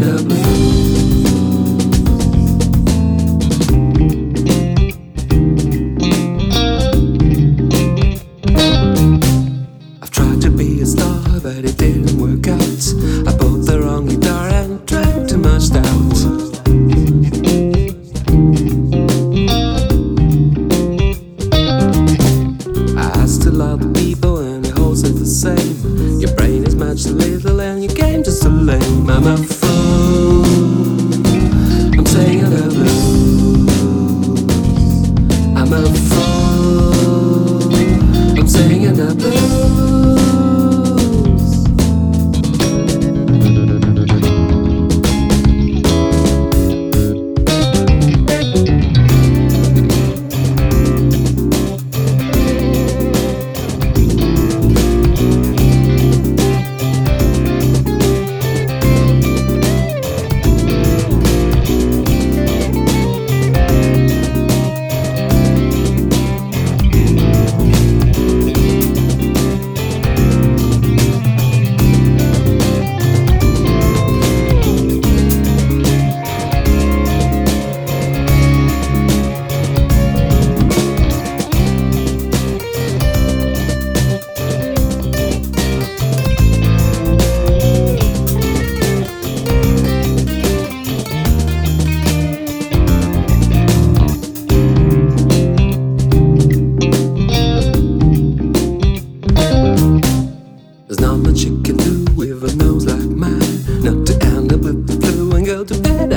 the blues. I've tried to be a star, but it didn't work out. I bought the wrong guitar and drank too much stout. I asked a lot of people and they all said the same. Your brain is much too little and your game just so lame. I'm a fool, I'm singing the blues. I'm a fool, I'm singing the blues. There's not much you can do with a nose like mine, not to end up with the flu and go to bed